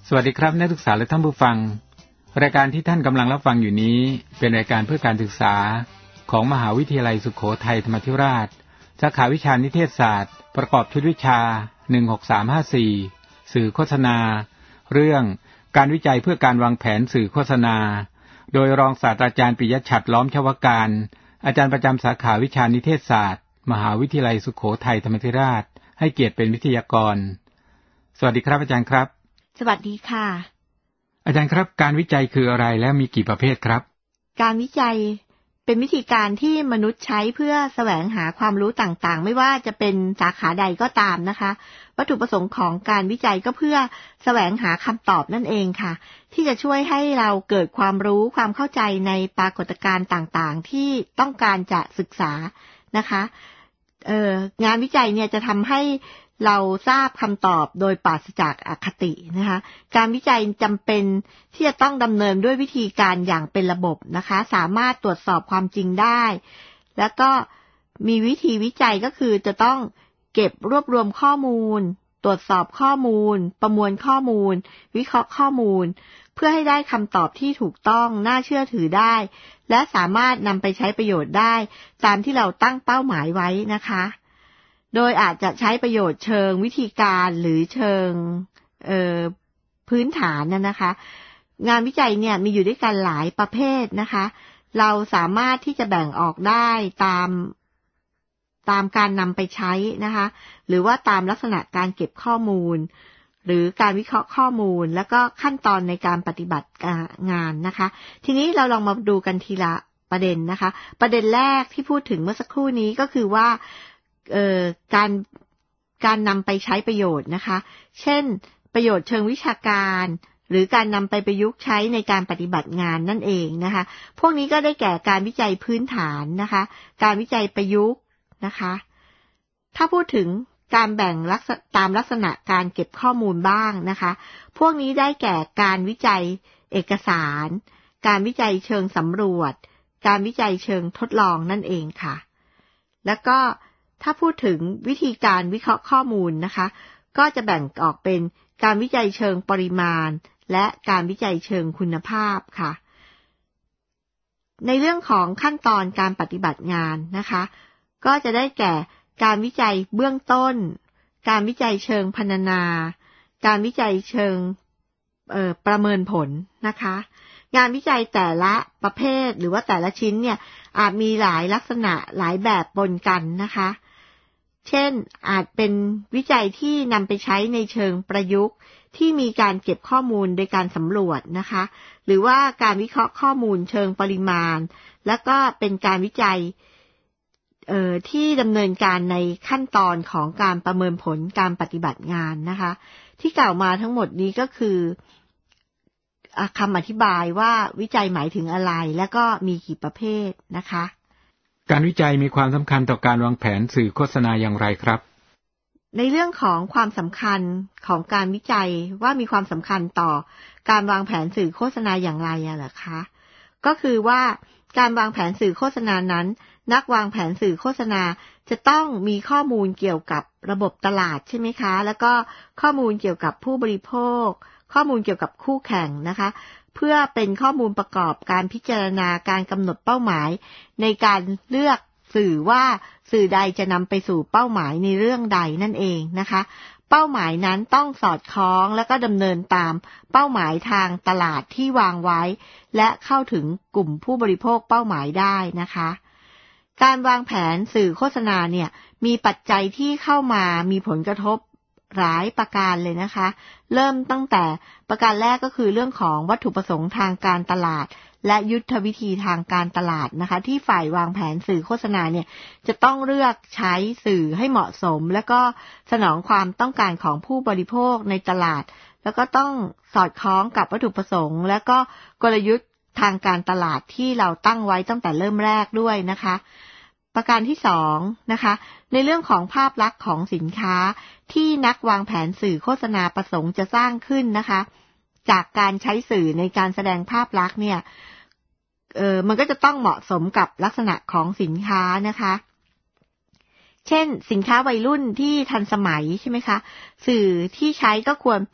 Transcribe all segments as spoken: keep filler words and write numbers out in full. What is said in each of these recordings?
สวัสดีครับนักศึกษาและท่านผู้ฟังรายการที่ท่านกำลังรับฟังอยู่นี้เป็นรายการเพื่อการศึกษาของมหาวิทยาลัยสุโขทัยธรรมาธิราชสาขาวิชานิเทศศาสตร์ประกอบชุดวิชาหนึ่งหกสามห้าสี่สื่อโฆษณาเรื่องการวิจัยเพื่อการวางแผนสื่อโฆษณาโดยรองศาสตราจารย์ปิยฉัตรล้อมชวการอาจารย์ประจำสาขาวิชานิเทศศาสตร์มหาวิทยาลัยสุโขทัยธรรมาธิราชให้เกียรติเป็นวิทยากรสวัสดีครับอาจารย์ครับสวัสดีค่ะอาจารย์ครับการวิจัยคืออะไรและมีกี่ประเภทครับการวิจัยเป็นวิธีการที่มนุษย์ใช้เพื่อแสวงหาความรู้ต่างๆไม่ว่าจะเป็นสาขาใดก็ตามนะคะวัตถุประสงค์ของการวิจัยก็เพื่อแสวงหาคำตอบนั่นเองค่ะที่จะช่วยให้เราเกิดความรู้ความเข้าใจในปรากฏการณ์ต่างๆที่ต้องการจะศึกษานะคะเอ่องานวิจัยเนี่ยจะทำให้เราทราบคำตอบโดยปราศจากอคตินะคะการวิจัยจำเป็นที่จะต้องดำเนินด้วยวิธีการอย่างเป็นระบบนะคะสามารถตรวจสอบความจริงได้แล้วก็มีวิธีวิจัยก็คือจะต้องเก็บรวบรวมข้อมูลตรวจสอบข้อมูลประมวลข้อมูลวิเคราะห์ข้อมูลเพื่อให้ได้คำตอบที่ถูกต้องน่าเชื่อถือได้และสามารถนำไปใช้ประโยชน์ได้ตามที่เราตั้งเป้าหมายไว้นะคะโดยอาจจะใช้ประโยชน์เชิงวิธีการหรือเชิงเอ่อพื้นฐานน่ะนะคะงานวิจัยเนี่ยมีอยู่ด้วยกันหลายประเภทนะคะเราสามารถที่จะแบ่งออกได้ตามตามการนำไปใช้นะคะหรือว่าตามลักษณะการเก็บข้อมูลหรือการวิเคราะห์ข้อมูลแล้วก็ขั้นตอนในการปฏิบัติงานนะคะทีนี้เราลองมาดูกันทีละประเด็นนะคะประเด็นแรกที่พูดถึงเมื่อสักครู่นี้ก็คือว่าเอ่อการการนำไปใช้ประโยชน์นะคะเช่นประโยชน์เชิงวิชาการหรือการนำไปประยุกต์ใช้ในการปฏิบัติงานนั่นเองนะคะพวกนี้ก็ได้แก่การวิจัยพื้นฐานนะคะการวิจัยประยุกต์นะคะถ้าพูดถึงการแบ่งลักษณะตามลักษณะการเก็บข้อมูลบ้างนะคะพวกนี้ได้แก่การวิจัยเอกสารการวิจัยเชิงสำรวจการวิจัยเชิงทดลองนั่นเองค่ะแล้วก็ถ้าพูดถึงวิธีการวิเคราะห์ข้อมูลนะคะก็จะแบ่งออกเป็นการวิจัยเชิงปริมาณและการวิจัยเชิงคุณภาพค่ะในเรื่องของขั้นตอนการปฏิบัติงานนะคะก็จะได้แก่การวิจัยเบื้องต้นการวิจัยเชิงพรรณนาการวิจัยเชิงเอ่อประเมินผลนะคะงานวิจัยแต่ละประเภทหรือว่าแต่ละชิ้นเนี่ยอาจมีหลายลักษณะหลายแบบปนกันนะคะเช่นอาจเป็นวิจัยที่นำไปใช้ในเชิงประยุกต์ที่มีการเก็บข้อมูลโดยการสำรวจนะคะหรือว่าการวิเคราะห์ข้อมูลเชิงปริมาณแล้วก็เป็นการวิจัยเอ่อที่ดำเนินการในขั้นตอนของการประเมินผลการปฏิบัติงานนะคะที่กล่าวมาทั้งหมดนี้ก็คือคำอธิบายว่าวิจัยหมายถึงอะไรและก็มีกี่ประเภทนะคะการวิจัยมีความสำคัญต่อการวางแผนสื่อโฆษณาอย่างไรครับในเรื่องของความสำคัญของการวิจัยว่ามีความสำคัญต่อการวางแผนสื่อโฆษณาอย่างไรอะเหรอคะก็คือว่าการวางแผนสื่อโฆษณานั้นนักวางแผนสื่อโฆษณาจะต้องมีข้อมูลเกี่ยวกับระบบตลาดใช่ไหมคะแล้วก็ข้อมูลเกี่ยวกับผู้บริโภคข้อมูลเกี่ยวกับคู่แข่งนะคะเพื่อเป็นข้อมูลประกอบการพิจารณาการกำหนดเป้าหมายในการเลือกสื่อว่าสื่อใดจะนำไปสู่เป้าหมายในเรื่องใดนั่นเองนะคะเป้าหมายนั้นต้องสอดคล้องและก็ดำเนินตามเป้าหมายทางตลาดที่วางไว้และเข้าถึงกลุ่มผู้บริโภคเป้าหมายได้นะคะการวางแผนสื่อโฆษณาเนี่ยมีปัจจัยที่เข้ามามีผลกระทบหลายประการเลยนะคะเริ่มตั้งแต่ประการแรกก็คือเรื่องของวัตถุประสงค์ทางการตลาดและยุทธวิธีทางการตลาดนะคะที่ฝ่ายวางแผนสื่อโฆษณาเนี่ยจะต้องเลือกใช้สื่อให้เหมาะสมและก็สนองความต้องการของผู้บริโภคในตลาดแล้วก็ต้องสอดคล้องกับวัตถุประสงค์และก็กลยุทธ์ทางการตลาดที่เราตั้งไว้ตั้งแต่เริ่มแรกด้วยนะคะประการที่สองนะคะในเรื่องของภาพลักษณ์ของสินค้าที่นักวางแผนสื่อโฆษณาประสงค์จะสร้างขึ้นนะคะจากการใช้สื่อในการแสดงภาพลักษณ์เนี่ยเออมันก็จะต้องเหมาะสมกับลักษณะของสินค้านะคะเช่นสินค้าวัยรุ่นที่ทันสมัยใช่ไหมคะสื่อที่ใช้ก็ควร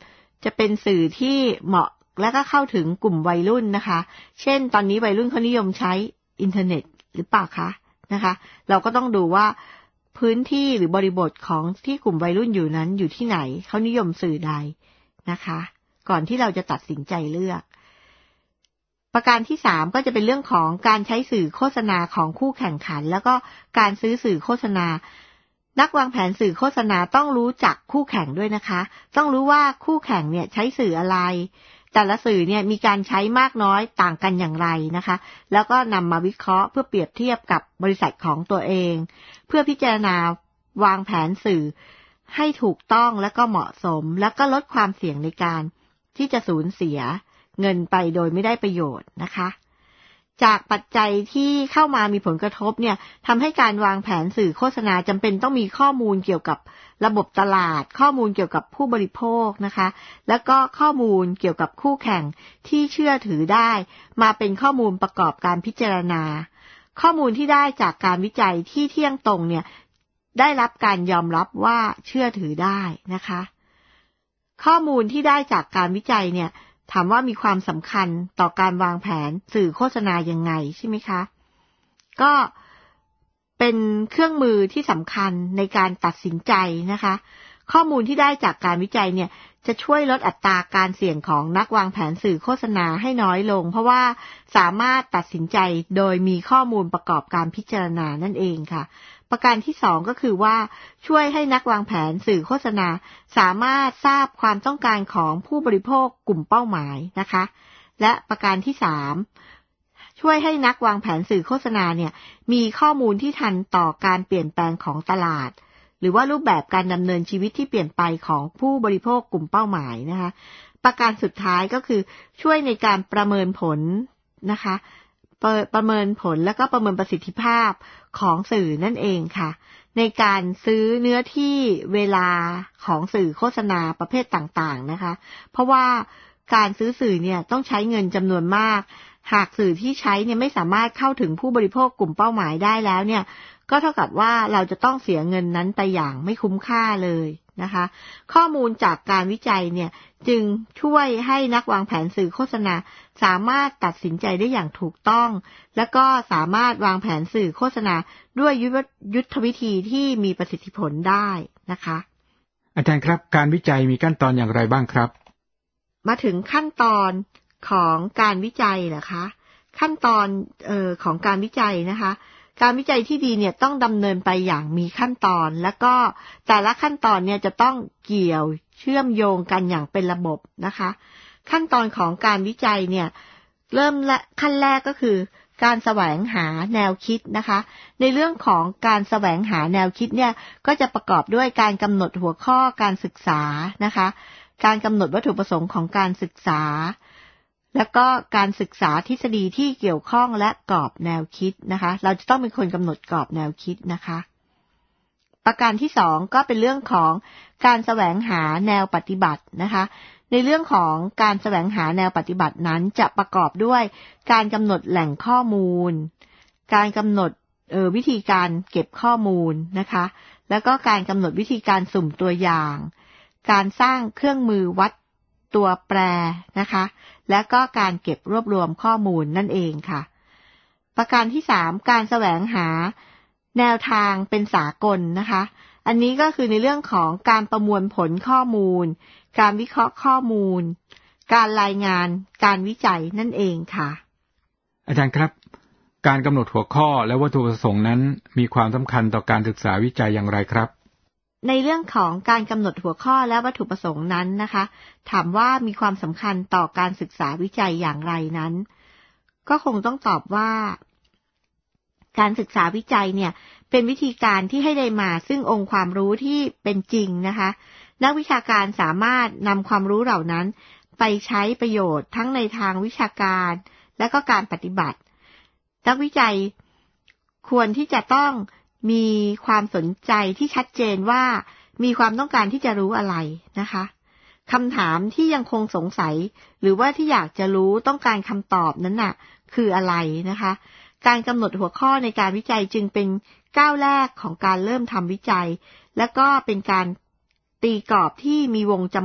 จะเป็นสื่อที่เหมาะและก็เข้าถึงกลุ่มวัยรุ่นนะคะเช่นตอนนี้วัยรุ่นเขานิยมใช้อินเทอร์เน็ตหรือเปล่าคะนะคะเราก็ต้องดูว่าพื้นที่หรือบริบทของที่กลุ่มวัยรุ่นอยู่นั้นอยู่ที่ไหนเขานิยมสื่อใดนะคะก่อนที่เราจะตัดสินใจเลือกประการที่สามก็จะเป็นเรื่องของการใช้สื่อโฆษณาของคู่แข่งขันแล้วก็การซื้อสื่อโฆษณานักวางแผนสื่อโฆษณาต้องรู้จักคู่แข่งด้วยนะคะต้องรู้ว่าคู่แข่งเนี่ยใช้สื่ออะไรแต่ละสื่อเนี่ยมีการใช้มากน้อยต่างกันอย่างไรนะคะแล้วก็นำมาวิเคราะห์เพื่อเปรียบเทียบกับบริษัทของตัวเองเพื่อพิจารณาวางแผนสื่อให้ถูกต้องและก็เหมาะสมแล้วก็ลดความเสี่ยงในการที่จะสูญเสียเงินไปโดยไม่ได้ประโยชน์นะคะจากปัจจัยที่เข้ามามีผลกระทบเนี่ยทำให้การวางแผนสื่อโฆษณาจำเป็นต้องมีข้อมูลเกี่ยวกับระบบตลาดข้อมูลเกี่ยวกับผู้บริโภคนะคะแล้วก็ข้อมูลเกี่ยวกับคู่แข่งที่เชื่อถือได้มาเป็นข้อมูลประกอบการพิจารณาข้อมูลที่ได้จากการวิจัยที่เที่ยงตรงเนี่ยได้รับการยอมรับว่าเชื่อถือได้นะคะข้อมูลที่ได้จากการวิจัยเนี่ยถามว่ามีความสำคัญต่อการวางแผนสื่อโฆษณายังไงใช่ไหมคะก็เป็นเครื่องมือที่สำคัญในการตัดสินใจนะคะข้อมูลที่ได้จากการวิจัยเนี่ยจะช่วยลดอัตราการเสี่ยงของนักวางแผนสื่อโฆษณาให้น้อยลงเพราะว่าสามารถตัดสินใจโดยมีข้อมูลประกอบการพิจารณานั่นเองค่ะประการที่สองก็คือว่าช่วยให้นักวางแผนสื่อโฆษณาสามารถทราบความต้องการของผู้บริโภคกลุ่มเป้าหมายนะคะและประการที่สามช่วยให้นักวางแผนสื่อโฆษณาเนี่ยมีข้อมูลที่ทันต่อการเปลี่ยนแปลงของตลาดหรือว่ารูปแบบการดำเนินชีวิตที่เปลี่ยนไปของผู้บริโภคกลุ่มเป้าหมายนะคะประการสุดท้ายก็คือช่วยในการประเมินผลนะคะประเมินผลและก็ประเมินประสิทธิภาพของสื่อนั่นเองค่ะในการซื้อเนื้อที่เวลาของสื่อโฆษณาประเภทต่างๆนะคะเพราะว่าการซื้อสื่อเนี่ยต้องใช้เงินจำนวนมากหากสื่อที่ใช้เนี่ยไม่สามารถเข้าถึงผู้บริโภคกลุ่มเป้าหมายได้แล้วเนี่ยก็เท่ากับว่าเราจะต้องเสียเงินนั้นไปอย่างไม่คุ้มค่าเลยนะคะข้อมูลจากการวิจัยเนี่ยจึงช่วยให้นักวางแผนสื่อโฆษณาสามารถตัดสินใจได้อย่างถูกต้องและก็สามารถวางแผนสื่อโฆษณาด้วยยุทธวิธีที่มีประสิทธิผลได้นะคะอาจารย์ครับการวิจัยมีขั้นตอนอย่างไรบ้างครับมาถึงขั้นตอนของการวิจัยเหรอคะขั้นตอนเอ่อของการวิจัยนะคะการวิจัยที่ดีเนี่ยต้องดำเนินไปอย่างมีขั้นตอนแล้วก็แต่ละขั้นตอนเนี่ยจะต้องเกี่ยวเชื่อมโยงกันอย่างเป็นระบบนะคะขั้นตอนของการวิจัยเนี่ยเริ่มและขั้นแรกก็คือการแสวงหาแนวคิดนะคะในเรื่องของการแสวงหาแนวคิดเนี่ยก็จะประกอบด้วยการกำหนดหัวข้อการศึกษานะคะการกำหนดวัตถุประสงค์ของการศึกษาแล้วก็การศึกษาทฤษฎีที่เกี่ยวข้องและกรอบแนวคิดนะคะเราจะต้องเป็นคนกำหนดกรอบแนวคิดนะคะประการที่สองก็เป็นเรื่องของการแสวงหาแนวปฏิบัตินะคะในเรื่องของการแสวงหาแนวปฏิบัตินั้นจะประกอบด้วยการกำหนดแหล่งข้อมูลการกำหนดเอ่อวิธีการเก็บข้อมูลนะคะแล้วก็การกำหนดวิธีการสุ่มตัวอย่างการสร้างเครื่องมือวัดตัวแปรนะคะและก็การเก็บรวบรวมข้อมูลนั่นเองค่ะประการที่สามการแสวงหาแนวทางเป็นสากลนะคะอันนี้ก็คือในเรื่องของการประมวลผลข้อมูลการวิเคราะห์ข้อมูลการรายงานการวิจัยนั่นเองค่ะอาจารย์ครับการกำหนดหัวข้อและวัตถุประสงค์นั้นมีความสำคัญต่อการศึกษาวิจัยอย่างไรครับในเรื่องของการกำหนดหัวข้อและวัตถุประสงค์นั้นนะคะถามว่ามีความสำคัญต่อการศึกษาวิจัยอย่างไรนั้นก็คงต้องตอบว่าการศึกษาวิจัยเนี่ยเป็นวิธีการที่ให้ได้มาซึ่งองค์ความรู้ที่เป็นจริงนะคะนักวิชาการสามารถนำความรู้เหล่านั้นไปใช้ประโยชน์ทั้งในทางวิชาการและก็การปฏิบัตินักวิจัยควรที่จะต้องมีความสนใจที่ชัดเจนว่ามีความต้องการที่จะรู้อะไรนะคะคำถามที่ยังคงสงสัยหรือว่าที่อยากจะรู้ต้องการคำตอบนั้นน่ะคืออะไรนะคะการกำหนดหัวข้อในการวิจัยจึงเป็นก้าวแรกของการเริ่มทำวิจัยและก็เป็นการตีกรอบที่มีวงจำกัด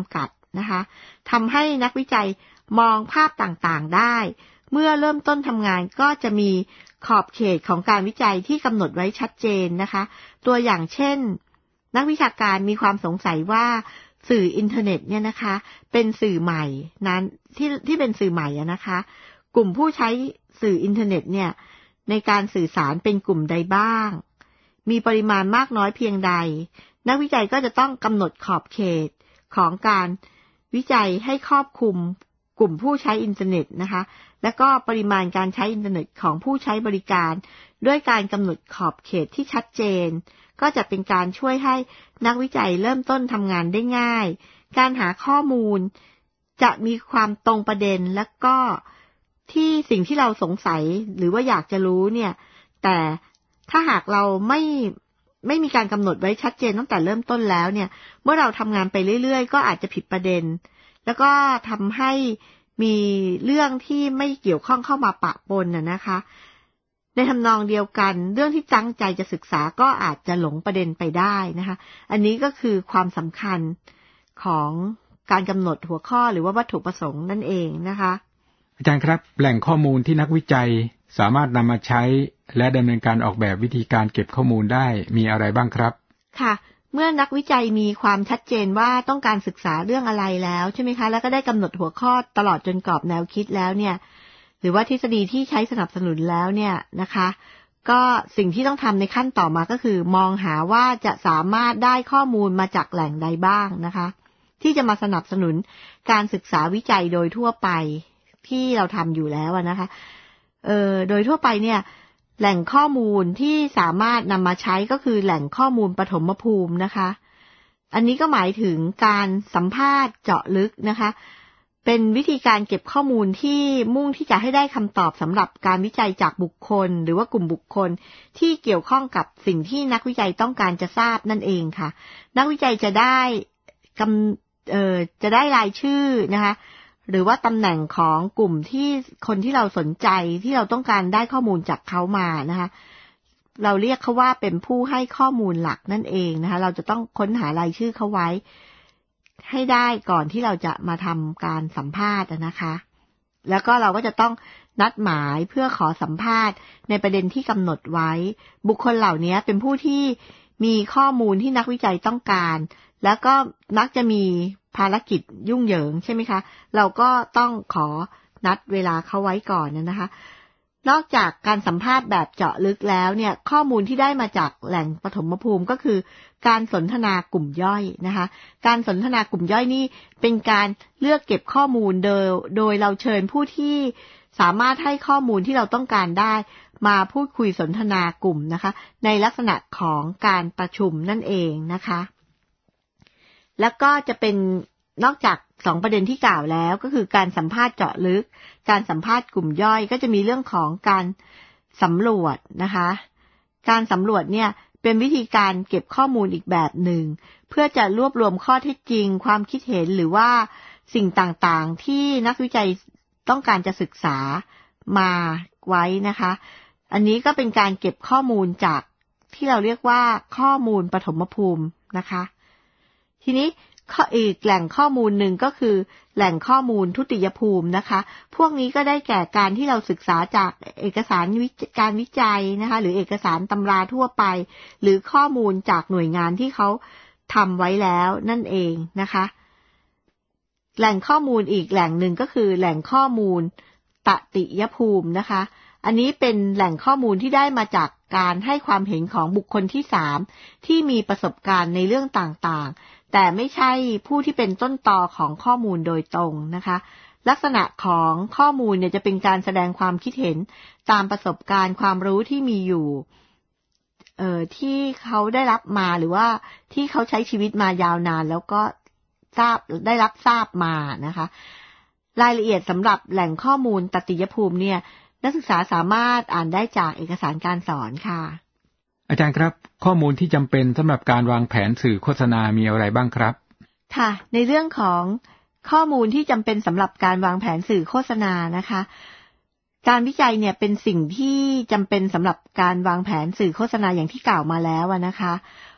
นะคะทำให้นักวิจัยมองภาพต่างๆได้เมื่อเริ่มต้นทำงานก็จะมีขอบเขตของการวิจัยที่กำหนดไว้ชัดเจนนะคะตัวอย่างเช่นนักวิชาการมีความสงสัยว่าสื่ออินเทอร์เน็ตเนี่ยนะคะเป็นสื่อใหม่นั้นที่ที่เป็นสื่อใหม่อะนะคะกลุ่มผู้ใช้สื่ออินเทอร์เน็ตเนี่ยในการสื่อสารเป็นกลุ่มใดบ้างมีปริมาณมากน้อยเพียงใดนักวิจัยก็จะต้องกำหนดขอบเขตของการวิจัยให้ครอบคลุมกลุ่มผู้ใช้อินเทอร์เน็ตนะคะและก็ปริมาณการใช้อินเทอร์เน็ตของผู้ใช้บริการด้วยการกำหนดขอบเขตที่ชัดเจนก็จะเป็นการช่วยให้นักวิจัยเริ่มต้นทำงานได้ง่ายการหาข้อมูลจะมีความตรงประเด็นและก็ที่สิ่งที่เราสงสัยหรือว่าอยากจะรู้เนี่ยแต่ถ้าหากเราไม่ไม่มีการกำหนดไว้ชัดเจนตั้งแต่เริ่มต้นแล้วเนี่ยเมื่อเราทำงานไปเรื่อยๆก็อาจจะผิดประเด็นแล้วก็ทำให้มีเรื่องที่ไม่เกี่ยวข้องเข้ามาปะปนน่ะนะคะในทำนองเดียวกันเรื่องที่ตั้งใจจะศึกษาก็อาจจะหลงประเด็นไปได้นะคะอันนี้ก็คือความสำคัญของการกำหนดหัวข้อหรือว่าวัตถุประสงค์นั่นเองนะคะอาจารย์ครับแหล่งข้อมูลที่นักวิจัยสามารถนำมาใช้และดำเนินการออกแบบวิธีการเก็บข้อมูลได้มีอะไรบ้างครับค่ะเมื่อนักวิจัยมีความชัดเจนว่าต้องการศึกษาเรื่องอะไรแล้วใช่ไหมคะแล้วก็ได้กำหนดหัวข้อตลอดจนกรอบแนวคิดแล้วเนี่ยหรือว่าทฤษฎีที่ใช้สนับสนุนแล้วเนี่ยนะคะก็สิ่งที่ต้องทำในขั้นต่อมาก็คือมองหาว่าจะสามารถได้ข้อมูลมาจากแหล่งใดบ้างนะคะที่จะมาสนับสนุนการศึกษาวิจัยโดยทั่วไปที่เราทำอยู่แล้วนะคะเอ่อโดยทั่วไปเนี่ยแหล่งข้อมูลที่สามารถนำมาใช้ก็คือแหล่งข้อมูลปฐมภูมินะคะอันนี้ก็หมายถึงการสัมภาษณ์เจาะลึกนะคะเป็นวิธีการเก็บข้อมูลที่มุ่งที่จะให้ได้คำตอบสำหรับการวิจัยจากบุคคลหรือว่ากลุ่มบุคคลที่เกี่ยวข้องกับสิ่งที่นักวิจัยต้องการจะทราบนั่นเองค่ะนักวิจัยจะได้กำเอ่อจะได้รายชื่อนะคะหรือว่าตำแหน่งของกลุ่มที่คนที่เราสนใจที่เราต้องการได้ข้อมูลจากเขามานะคะเราเรียกเขาว่าเป็นผู้ให้ข้อมูลหลักนั่นเองนะคะเราจะต้องค้นหารายชื่อเขาไว้ให้ได้ก่อนที่เราจะมาทำการสัมภาษณ์นะคะแล้วก็เราก็จะต้องนัดหมายเพื่อขอสัมภาษณ์ในประเด็นที่กำหนดไว้บุคคลเหล่านี้เป็นผู้ที่มีข้อมูลที่นักวิจัยต้องการแล้วก็มักจะมีภารกิจยุ่งเหยิงใช่ไหมคะเราก็ต้องขอนัดเวลาเขาไว้ก่อนนะคะนอกจากการสัมภาษณ์แบบเจาะลึกแล้วเนี่ยข้อมูลที่ได้มาจากแหล่งปฐมภูมิก็คือการสนทนากลุ่มย่อยนะคะการสนทนากลุ่มย่อยนี่เป็นการเลือกเก็บข้อมูลโดยโดยเราเชิญผู้ที่สามารถให้ข้อมูลที่เราต้องการได้มาพูดคุยสนทนากลุ่มนะคะในลักษณะของการประชุมนั่นเองนะคะแล้วก็จะเป็นนอกจากสองประเด็นที่กล่าวแล้วก็คือการสัมภาษณ์เจาะลึกการสัมภาษณ์กลุ่มย่อยก็จะมีเรื่องของการสำรวจนะคะการสำรวจเนี่ยเป็นวิธีการเก็บข้อมูลอีกแบบหนึ่งเพื่อจะรวบรวมข้อเท็จจริงความคิดเห็นหรือว่าสิ่งต่างๆที่นักวิจัยต้องการจะศึกษามาไว้นะคะอันนี้ก็เป็นการเก็บข้อมูลจากที่เราเรียกว่าข้อมูลปฐมภูมินะคะทีนี้ข้ออีกแหล่งข้อมูลหนึ่งก็คือแหล่งข้อมูลทุติยภูมินะคะพวกนี้ก็ได้แก่การที่เราศึกษาจากเอกสารการวิจัยนะคะหรือเอกสารตำราทั่วไปหรือข้อมูลจากหน่วยงานที่เขาทำไว้แล้วนั่นเองนะคะแหล่งข้อมูลอีกแหล่งหนึ่งก็คือแหล่งข้อมูลตติยภูมินะคะอันนี้เป็นแหล่งข้อมูลที่ได้มาจากการให้ความเห็นของบุคคลที่สามที่มีประสบการณ์ในเรื่องต่างๆแต่ไม่ใช่ผู้ที่เป็นต้นตอของข้อมูลโดยตรงนะคะลักษณะของข้อมูลเนี่ยจะเป็นการแสดงความคิดเห็นตามประสบการณ์ความรู้ที่มีอยู่เอ่อที่เขาได้รับมาหรือว่าที่เขาใช้ชีวิตมายาวนานแล้วก็ทราบได้รับทราบมานะคะรายละเอียดสำหรับแหล่งข้อมูลตติยภูมิเนี่ยนักศึกษาสามารถอ่านได้จากเอกสารการสอนค่ะอาจารย์ครับข้อมูลที่จำเป็นสำหรับการวางแผนสื่อโฆษณามีอะไรบ้างครับค่ะในเรื่องของข้อมูลที่จำเป็นสำหรับการวางแผนสื่อโฆษณานะคะการวิจัยเนี่ยเป็นสิ่งที่จำเป็นสำหรับการวางแผนสื่อโฆษณาอย่างที่กล่าวมาแล้วนะคะ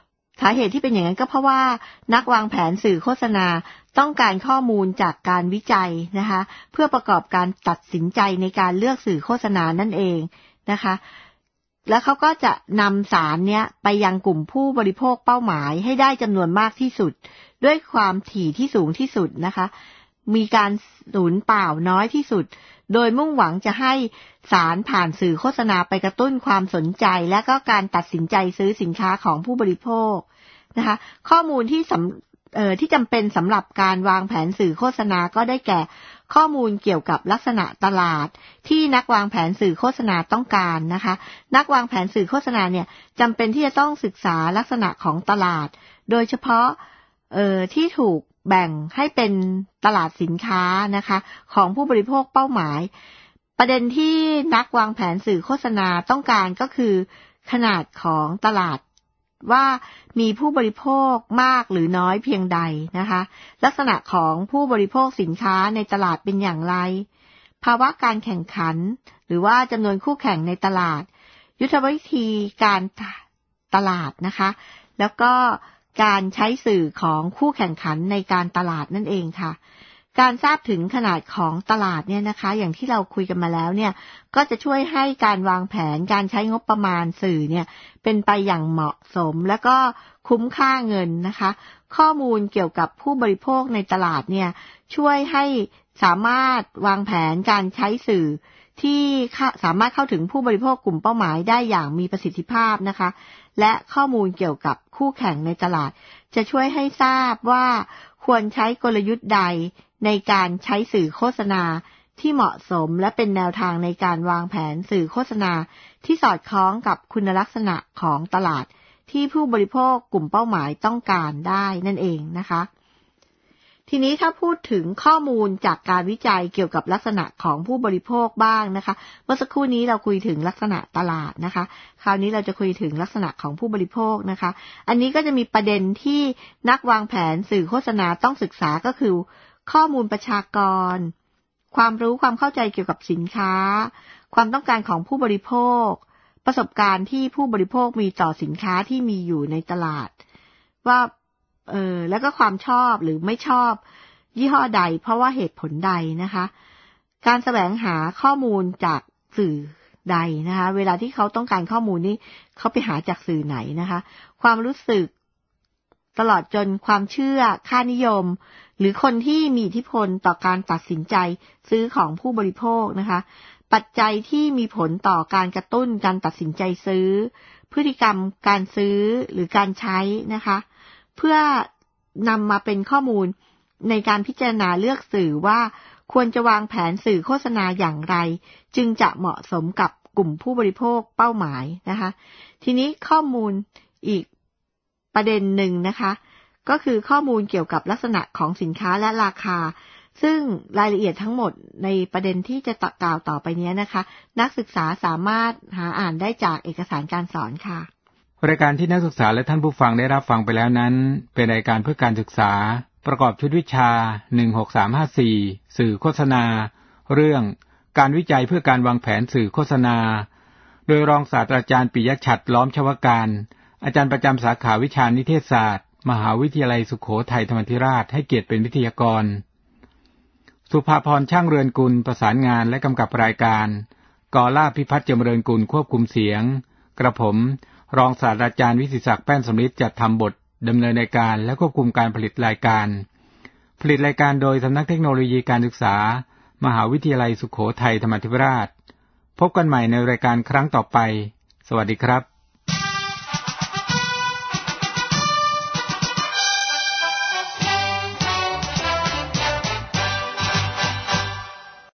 สาเหตุที่เป็นอย่างนั้นก็เพราะว่านักวางแผนสื่อโฆษณาต้องการข้อมูลจากการวิจัยนะคะเพื่อประกอบการตัดสินใจในการเลือกสื่อโฆษณานั่นเองนะคะแล้วเขาก็จะนำสารเนี้ยไปยังกลุ่มผู้บริโภคเป้าหมายให้ได้จำนวนมากที่สุดด้วยความถี่ที่สูงที่สุดนะคะมีการสูญเปล่าน้อยที่สุดโดยมุ่งหวังจะให้สารผ่านสื่อโฆษณาไปกระตุ้นความสนใจและก็การตัดสินใจซื้อสินค้าของผู้บริโภคนะคะข้อมูลที่สำเอ่อที่จำเป็นสำหรับการวางแผนสื่อโฆษณาก็ได้แก่ข้อมูลเกี่ยวกับลักษณะตลาดที่นักวางแผนสื่อโฆษณาต้องการนะคะนักวางแผนสื่อโฆษณาเนี่ยจำเป็นที่จะต้องศึกษาลักษณะของตลาดโดยเฉพาะเอ่อที่ถูกแบ่งให้เป็นตลาดสินค้านะคะของผู้บริโภคเป้าหมายประเด็นที่นักวางแผนสื่อโฆษณาต้องการก็คือขนาดของตลาดว่ามีผู้บริโภคมากหรือน้อยเพียงใดนะคะลักษณะของผู้บริโภคสินค้าในตลาดเป็นอย่างไรภาวะการแข่งขันหรือว่าจำนวนคู่แข่งในตลาดยุทธวิธีการตลาดนะคะแล้วก็การใช้สื่อของคู่แข่งขันในการตลาดนั่นเองค่ะการทราบถึงขนาดของตลาดเนี่ยนะคะอย่างที่เราคุยกันมาแล้วเนี่ยก็จะช่วยให้การวางแผนการใช้งบประมาณสื่อเนี่ยเป็นไปอย่างเหมาะสมและก็คุ้มค่าเงินนะคะข้อมูลเกี่ยวกับผู้บริโภคในตลาดเนี่ยช่วยให้สามารถวางแผนการใช้สื่อที่สามารถเข้าถึงผู้บริโภคกลุ่มเป้าหมายได้อย่างมีประสิทธิภาพนะคะและข้อมูลเกี่ยวกับคู่แข่งในตลาดจะช่วยให้ทราบว่าควรใช้กลยุทธ์ใดในการใช้สื่อโฆษณาที่เหมาะสมและเป็นแนวทางในการวางแผนสื่อโฆษณาที่สอดคล้องกับคุณลักษณะของตลาดที่ผู้บริโภคกลุ่มเป้าหมายต้องการได้นั่นเองนะคะทีนี้ถ้าพูดถึงข้อมูลจากการวิจัยเกี่ยวกับลักษณะของผู้บริโภคบ้างนะคะเมื่อสักครู่นี้เราคุยถึงลักษณะตลาดนะคะคราวนี้เราจะคุยถึงลักษณะของผู้บริโภคนะคะอันนี้ก็จะมีประเด็นที่นักวางแผนสื่อโฆษณาต้องศึกษาก็คือข้อมูลประชากรความรู้ความเข้าใจเกี่ยวกับสินค้าความต้องการของผู้บริโภคประสบการณ์ที่ผู้บริโภคมีต่อสินค้าที่มีอยู่ในตลาดว่าเออแล้วก็ความชอบหรือไม่ชอบยี่ห้อใดเพราะว่าเหตุผลใดนะคะการแสวงหาข้อมูลจากสื่อใดนะคะเวลาที่เขาต้องการข้อมูลนี้เขาไปหาจากสื่อไหนนะคะความรู้สึกตลอดจนความเชื่อค่านิยมหรือคนที่มีอิทธิพลต่อการตัดสินใจซื้อของผู้บริโภคนะคะปัจจัยที่มีผลต่อการกระตุ้นการตัดสินใจซื้อพฤติกรรมการซื้อหรือการใช้นะคะเพื่อนำมาเป็นข้อมูลในการพิจารณาเลือกสื่อว่าควรจะวางแผนสื่อโฆษณาอย่างไรจึงจะเหมาะสมกับกลุ่มผู้บริโภคเป้าหมายนะคะทีนี้ข้อมูลอีกประเด็นหนึ่งนะคะก็คือข้อมูลเกี่ยวกับลักษณะของสินค้าและราคาซึ่งรายละเอียดทั้งหมดในประเด็นที่จะกล่าวต่อไปนี้นะคะนักศึกษาสามารถหาอ่านได้จากเอกสารการสอนค่ะรายการที่นักศึกษาและท่านผู้ฟังได้รับฟังไปแล้วนั้นเป็นรายการเพื่อการศึกษาประกอบชุดวิชาหนึ่งหกสามห้าสี่สื่อโฆษณาเรื่องการวิจัยเพื่อการวางแผนสื่อโฆษณาโดยรองศาสตราจารย์ปิยฉัตรล้อมชวการอาจารย์ประจำสาขาวิชานิเทศศาสตร์มหาวิทยาลัยสุโขทัยธรรมาธิราชให้เกียรติเป็นวิทยากรสุภาพรช่างเรือนกุลประสานงานและกำกับรายการกอล่าพิพัฒน์เจริญกุลควบคุมเสียงกระผมรองศาสตราจารย์วิสิทธิศักดิ์แป้นสำริดจัดทำบทดำเนินรายการและควบคุมการผลิตรายการผลิตรายการโดยสำนักเทคโนโลยีการศึกษามหาวิทยาลัยสุโขทัยธรรมาธิราชพบกันใหม่ในรายการครั้งต่อไปสวัสดีครับ